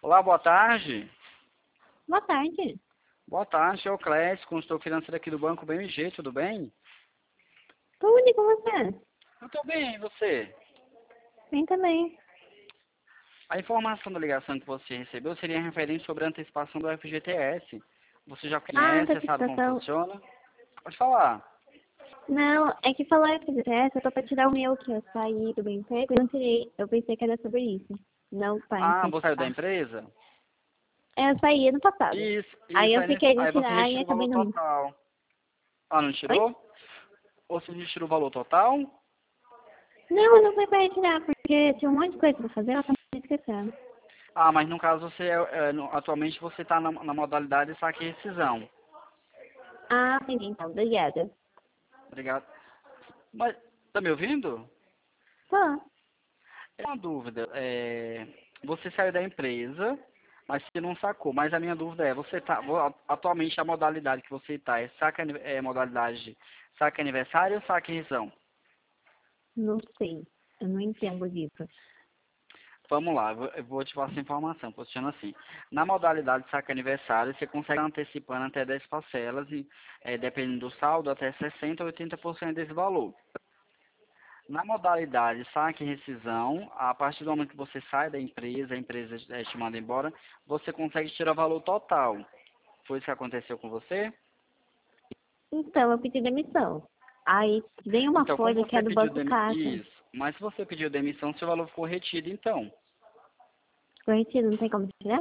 Olá, boa tarde. Boa tarde. Boa tarde, é o Clécio, consultor financeiro aqui do Banco BMG, tudo bem? Tudo com você? Eu tô bem, e você? Bem também. A informação da ligação que você recebeu seria referente sobre a antecipação do FGTS. Você já Ah, conhece, sabe como antecipação. funciona? Pode falar. Não, é que falar FGTS, eu tô pra tirar o meu que eu saí do meu emprego e não tirei. Eu pensei que era sobre isso. Não pra Ah, você saiu da antecipar. empresa? É, eu saí ano passado. Aí Isso, eu aí, fiquei de aí você tirar e retira o valor acabei não indo. total. Ah, não Oi? tirou? Ou você retira o valor total? Não, eu não fui pra retirar, porque tinha um monte de coisa pra fazer, eu acabei esquecendo. Ah, mas no caso você atualmente você está na modalidade saque e rescisão. Ah, entendi, então, obrigada. Obrigado. Mas, tá me ouvindo? Pô, É uma dúvida. Você saiu da empresa, mas você não sacou. Mas a minha dúvida é, atualmente a modalidade que você está modalidade de saque aniversário ou saque rescisão? não sei. Eu não entendo disso. Vamos lá, eu vou te passar essa informação, funciona assim. Na modalidade de saque aniversário, você consegue antecipando até 10 parcelas, e, dependendo do saldo, até 60% ou 80% desse valor. Na modalidade saque e rescisão, a partir do momento que você sai da empresa, a empresa é te manda embora, você consegue tirar o valor total. Foi isso que aconteceu com você? Então, eu pedi demissão. Aí vem uma Então, como folha que você é do pediu Banco Caixa. isso, mas se você pediu demissão, seu valor ficou retido, então. Corretido, não tem como tirar?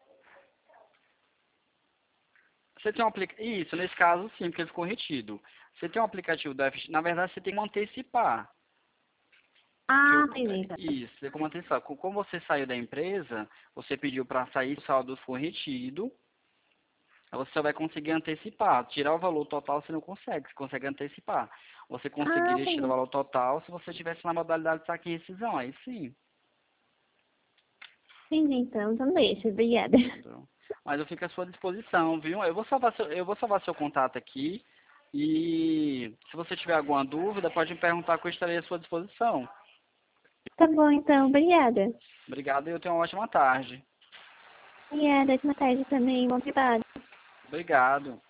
Você tem um aplicativo. Isso, nesse caso sim, porque ele ficou retido. Você tem um aplicativo da FX, na verdade você tem que antecipar. Que Ah, o- entendi, então. isso, você tem como antecipar. Como você saiu da empresa, você pediu para sair, o saldo ficou retido. Você só vai conseguir antecipar. Tirar o valor total você não consegue, você consegue antecipar. Você Ah, conseguiria tirar o entendi. valor total se você estivesse na modalidade de saque e rescisão, aí sim. Entendi, então. Então deixa, obrigada. Entendeu? Mas eu fico à sua disposição, viu? Eu vou salvar seu contato aqui e se você tiver alguma dúvida, pode me perguntar que eu estarei à sua disposição. Tá bom, então. Obrigada. Obrigado e eu tenho uma ótima tarde. Obrigada. Ótima tarde também. Bom trabalho. Obrigado.